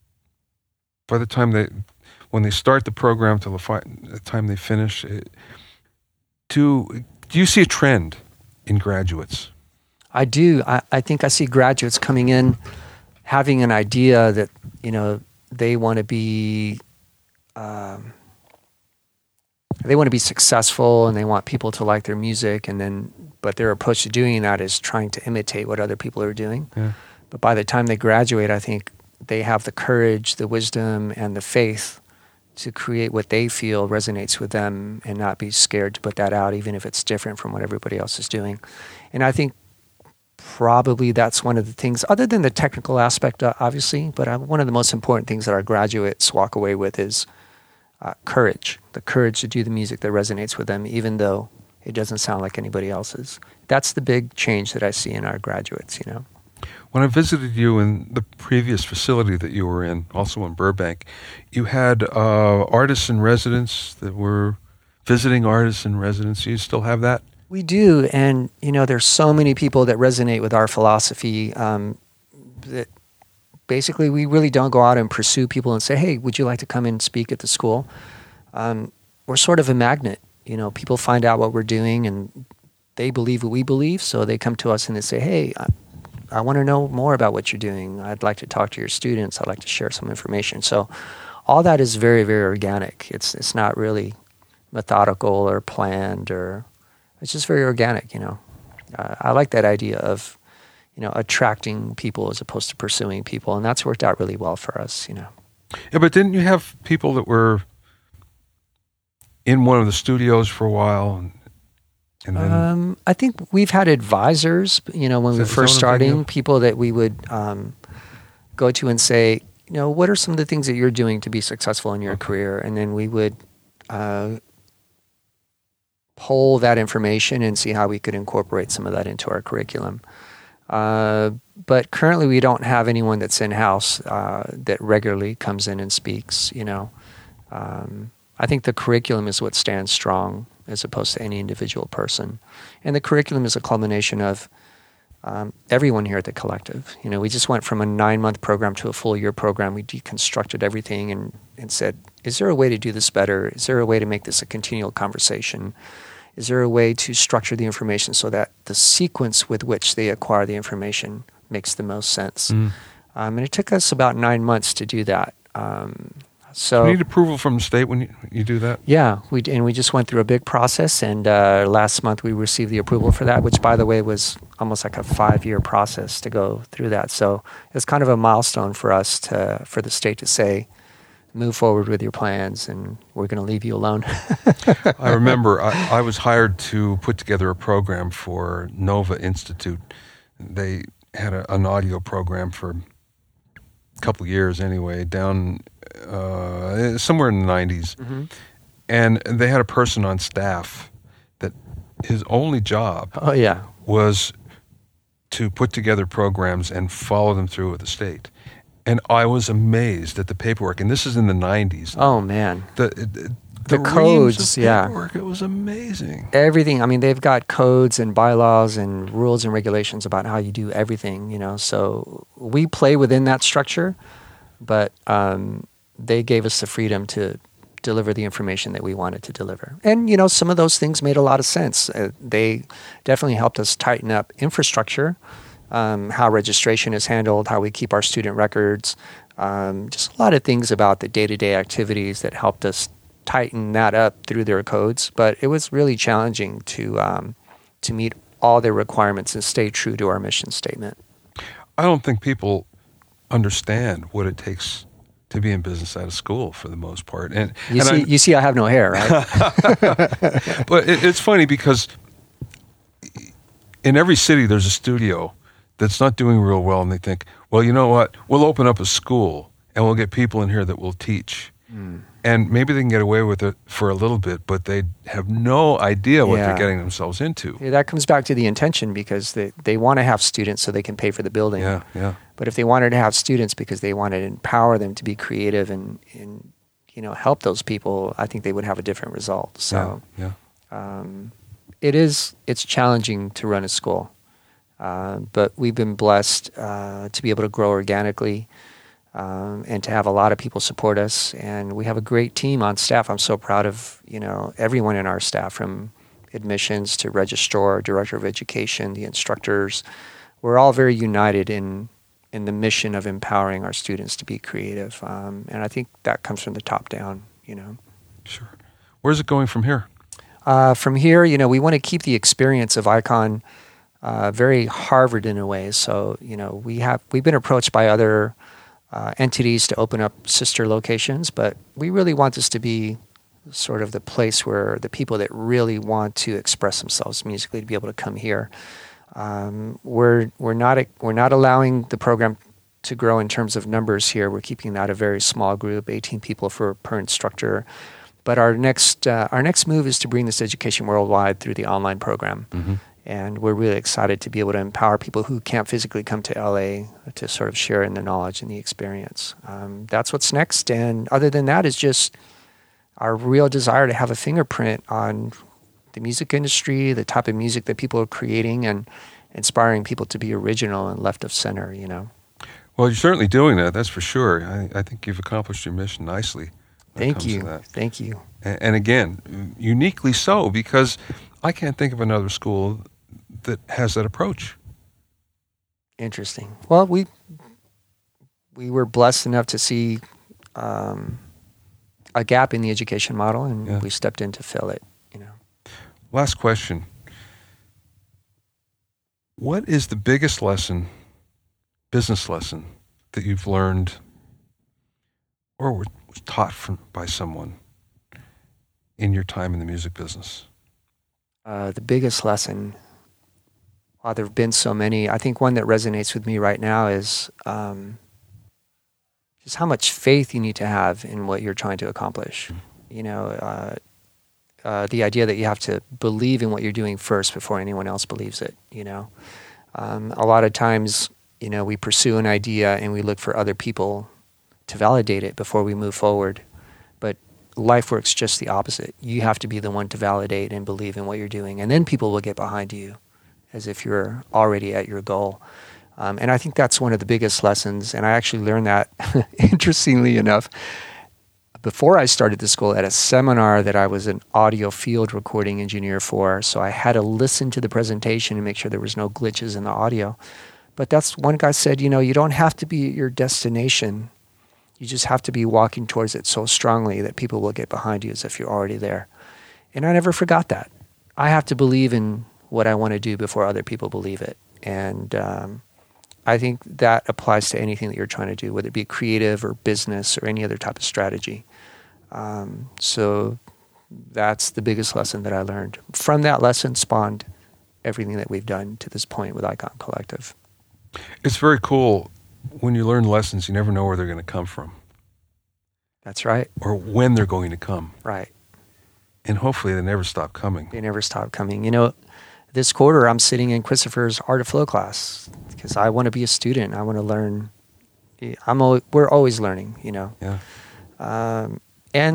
by the time they, when they start the program till the, fi- the time they finish? It, do, do you see a trend in graduates? I do. I, I think I see graduates coming in having an idea that, you know, they want to be, um, they want to be successful, and they want people to like their music, and then, but their approach to doing that is trying to imitate what other people are doing. Yeah. But by the time they graduate, I think they have the courage, the wisdom, and the faith to create what they feel resonates with them and not be scared to put that out, even if it's different from what everybody else is doing. And I think probably that's one of the things, other than the technical aspect, uh, obviously, but uh, one of the most important things that our graduates walk away with is uh, courage, the courage to do the music that resonates with them, even though it doesn't sound like anybody else's. That's the big change that I see in our graduates, you know. When I visited you in the previous facility that you were in, also in Burbank, you had uh, artists in residence that were visiting artists in residence. You still have that? We do, and you know, there's so many people that resonate with our philosophy um, that basically we really don't go out and pursue people and say, hey, would you like to come and speak at the school? Um, we're sort of a magnet. You know, people find out what we're doing, and they believe what we believe, so they come to us and they say, hey, I, I want to know more about what you're doing. I'd like to talk to your students. I'd like to share some information. So all that is very, very organic. It's it's not really methodical or planned, or it's just very organic, you know. Uh, I like that idea of, you know, attracting people as opposed to pursuing people, and that's worked out really well for us, you know. Yeah, but didn't you have people that were in one of the studios for a while? And, and then um, I think we've had advisors, you know, when we were first starting, people that we would um, go to and say, you know, what are some of the things that you're doing to be successful in your okay. career? And then we would uh, poll that information and see how we could incorporate some of that into our curriculum. Uh, but currently we don't have anyone that's in-house uh, that regularly comes in and speaks, you know. Um, I think the curriculum is what stands strong as opposed to any individual person. And the curriculum is a culmination of um, everyone here at the collective. You know, we just went from a nine-month program to a full-year program. We deconstructed everything and, and said, is there a way to do this better? Is there a way to make this a continual conversation? Is there a way to structure the information so that the sequence with which they acquire the information makes the most sense? Mm. Um, and it took us about nine months to do that. Um, so you need approval from the state when you, you do that? Yeah, we and we just went through a big process, and uh, last month we received the approval for that, which, by the way, was almost like a five-year process to go through that. So it's kind of a milestone for us to for the state to say, move forward with your plans, and we're going to leave you alone. I remember I, I was hired to put together a program for Nova Institute. They had a, an audio program for a couple years anyway, down uh, somewhere in the nineties. Mm-hmm. And they had a person on staff that his only job oh, yeah. was to put together programs and follow them through with the state. And I was amazed at the paperwork. And this is in the nineties. Oh, man. The, the, the codes, of yeah. Work, it was amazing. Everything. I mean, they've got codes and bylaws and rules and regulations about how you do everything, you know. So we play within that structure, but um, they gave us the freedom to deliver the information that we wanted to deliver. And, you know, some of those things made a lot of sense. Uh, they definitely helped us tighten up infrastructure, um, how registration is handled, how we keep our student records, um, just a lot of things about the day-to-day activities that helped us tighten that up through their codes. But it was really challenging to um, to meet all their requirements and stay true to our mission statement. I don't think people understand what it takes to be in business out of school for the most part. And you and see, I, you see, I have no hair, right? But it, it's funny because in every city there's a studio that's not doing real well, and they think, well, you know what? We'll open up a school and we'll get people in here that will teach. Mm. And maybe they can get away with it for a little bit, but they have no idea what yeah. they're getting themselves into. Yeah, that comes back to the intention, because they, they want to have students so they can pay for the building. Yeah, yeah. But if they wanted to have students because they wanted to empower them to be creative and, and you know, help those people, I think they would have a different result. So yeah, yeah. Um, it is, it's challenging to run a school. Uh, but we've been blessed uh, to be able to grow organically. Um, and to have a lot of people support us, and we have a great team on staff. I'm so proud of you know everyone in our staff, from admissions to registrar, director of education, the instructors. We're all very united in in the mission of empowering our students to be creative, um, and I think that comes from the top down. You know, sure. Where's it going from here? Uh, from here, you know, we want to keep the experience of Icon uh, very Harvard in a way. So you know, we have we've been approached by other Uh, entities to open up sister locations, but we really want this to be sort of the place where the people that really want to express themselves musically to be able to come here. Um, we're we're not we're not allowing the program to grow in terms of numbers here. We're keeping that a very small group, eighteen people for per instructor. But our next uh, our next move is to bring this education worldwide through the online program. Mm-hmm. And we're really excited to be able to empower people who can't physically come to L A to sort of share in the knowledge and the experience. Um, that's what's next. And other than that is just our real desire to have a fingerprint on the music industry, the type of music that people are creating, and inspiring people to be original and left of center, you know. Well, you're certainly doing that, that's for sure. I, I think you've accomplished your mission nicely. Thank you. Thank you. And, and again, uniquely so, because I can't think of another school that has that approach. Interesting. Well, we we were blessed enough to see um, a gap in the education model, and yeah. we stepped in to fill it. You know. Last question. What is the biggest lesson, business lesson, that you've learned or was taught from, by someone in your time in the music business? Uh, the biggest lesson. Uh, there have been so many. I think one that resonates with me right now is um, just how much faith you need to have in what you're trying to accomplish. Mm-hmm. You know, uh, uh, the idea that you have to believe in what you're doing first before anyone else believes it. You know, um, a lot of times, you know, we pursue an idea and we look for other people to validate it before we move forward. But life works just the opposite. You have to be the one to validate and believe in what you're doing, and then people will get behind you, as if you're already at your goal. Um, and I think that's one of the biggest lessons. And I actually learned that, interestingly enough, before I started the school, at a seminar that I was an audio field recording engineer for. So I had to listen to the presentation and make sure there was no glitches in the audio. But that's one guy said, you know, you don't have to be at your destination. You just have to be walking towards it so strongly that people will get behind you as if you're already there. And I never forgot that. I have to believe in what I want to do before other people believe it. And um, I think that applies to anything that you're trying to do, whether it be creative or business or any other type of strategy. Um, so that's the biggest lesson that I learned. From that lesson spawned everything that we've done to this point with Icon Collective. It's very cool. When you learn lessons, you never know where they're going to come from. That's right. Or when they're going to come. Right. And hopefully they never stop coming. They never stop coming. You know, this quarter I'm sitting in Christopher's Art of Flow class because I want to be a student. I want to learn. I'm always, we're always learning, you know. Yeah. Um, and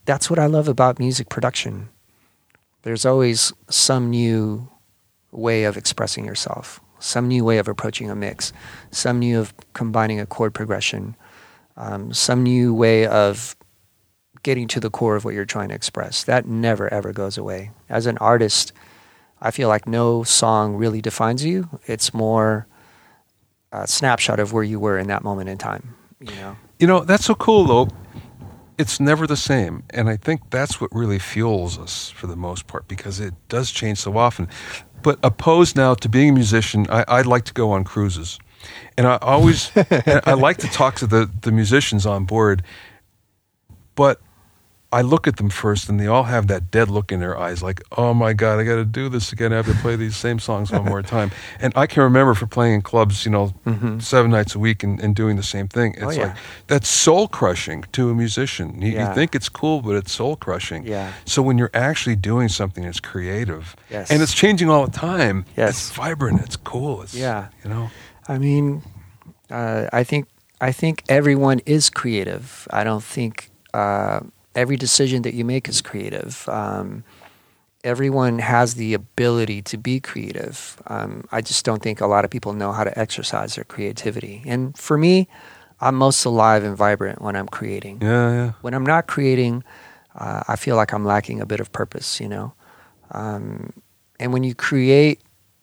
that's what I love about music production. There's always some new way of expressing yourself, some new way of approaching a mix, some new of combining a chord progression, um, some new way of getting to the core of what you're trying to express. That never, ever goes away. As an artist, I feel like no song really defines you. It's more a snapshot of where you were in that moment in time, you know? You know, that's so cool, though. It's never the same. And I think that's what really fuels us for the most part, because it does change so often. But opposed now to being a musician, I, I like to go on cruises. And I always, and I like to talk to the, the musicians on board. But I look at them first, and they all have that dead look in their eyes, like, oh my God, I got to do this again. I have to play these same songs one more time. And I can remember from playing in clubs, you know, mm-hmm. seven nights a week and, and doing the same thing. It's oh, yeah. like, that's soul crushing to a musician. You, yeah. you think it's cool, but it's soul crushing. Yeah. So when you're actually doing something that's creative, yes. and it's changing all the time, yes. it's vibrant, it's cool. It's, yeah. you know. I mean, uh, I think I think everyone is creative. I don't think uh, every decision that you make is creative. Um, everyone has the ability to be creative. Um, I just don't think a lot of people know how to exercise their creativity. And for me, I'm most alive and vibrant when I'm creating. Yeah, yeah. When I'm not creating, uh, I feel like I'm lacking a bit of purpose, you know. Um, and when you create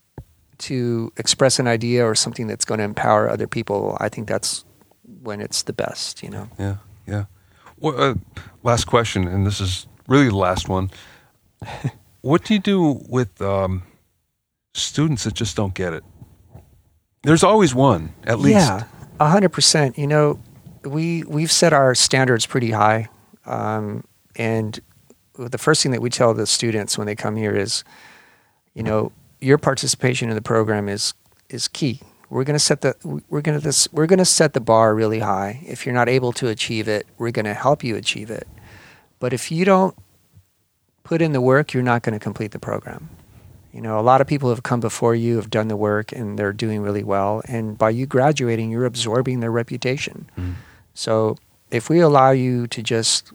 to express an idea or something that's going to empower other people, I think that's when it's the best, you know. Yeah, yeah. Well, uh, last question, and this is really the last one. What do you do with um, students that just don't get it? There's always one, at least. Yeah, a hundred percent. You know, we we've set our standards pretty high, um, and the first thing that we tell the students when they come here is, you know, your participation in the program is is key. We're going to set the we're going to this we're going to set the bar really high. If you're not able to achieve it, we're going to help you achieve it. But if you don't put in the work, you're not going to complete the program. You know, a lot of people have come before you, have done the work, and they're doing really well. And by you graduating, you're absorbing their reputation. Mm. So if we allow you to just,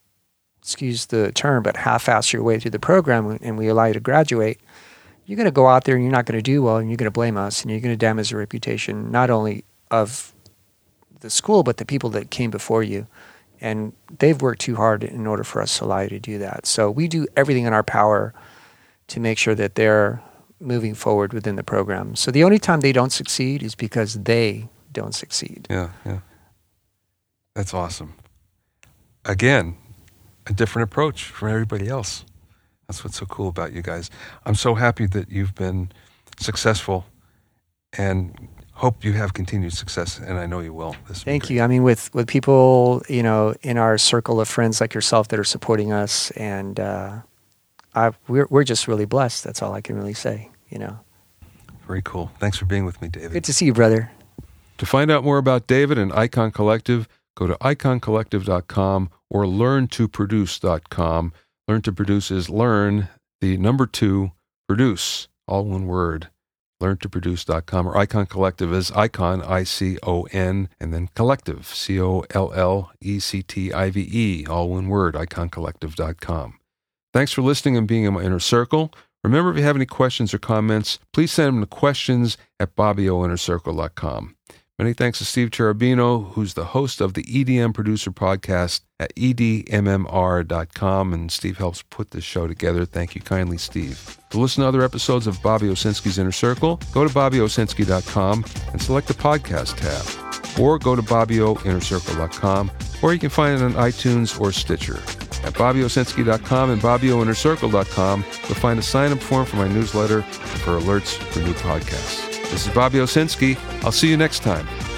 excuse the term, but half-ass your way through the program, and we allow you to graduate, you're going to go out there and you're not going to do well, and you're going to blame us, and you're going to damage the reputation not only of the school, but the people that came before you. And they've worked too hard in order for us to allow you to do that. So we do everything in our power to make sure that they're moving forward within the program. So the only time they don't succeed is because they don't succeed. Yeah, yeah. That's awesome. Again, a different approach from everybody else. That's what's so cool about you guys. I'm so happy that you've been successful and hope you have continued success, and I know you will. This Thank you. I mean, with, with people, you know, in our circle of friends like yourself that are supporting us, and uh, I, we're we're just really blessed. That's all I can really say, you know. Very cool. Thanks for being with me, David. Good to see you, brother. To find out more about David and Icon Collective, go to icon collective dot com or learn to produce dot com. Learn to Produce is learn, the number two, produce, all one word, learn to produce dot com, or Icon Collective is Icon, I C O N, and then Collective, C O L L E C T I V E, all one word, icon collective dot com. Thanks for listening and being in my inner circle. Remember, if you have any questions or comments, please send them to questions at bobby o inner circle dot com. Many thanks to Steve Cherubino, who's the host of the E D M Producer Podcast at E D M M R dot com, and Steve helps put this show together. Thank you kindly, Steve. To listen to other episodes of Bobby Owsinski's Inner Circle, go to bobby owsinski dot com and select the podcast tab, or go to bobby o inner circle dot com, or you can find it on iTunes or Stitcher. At bobby owsinski dot com and bobby o inner circle dot com, you'll find a sign-up form for my newsletter and for alerts for new podcasts. This is Bobby Owsinski. I'll see you next time.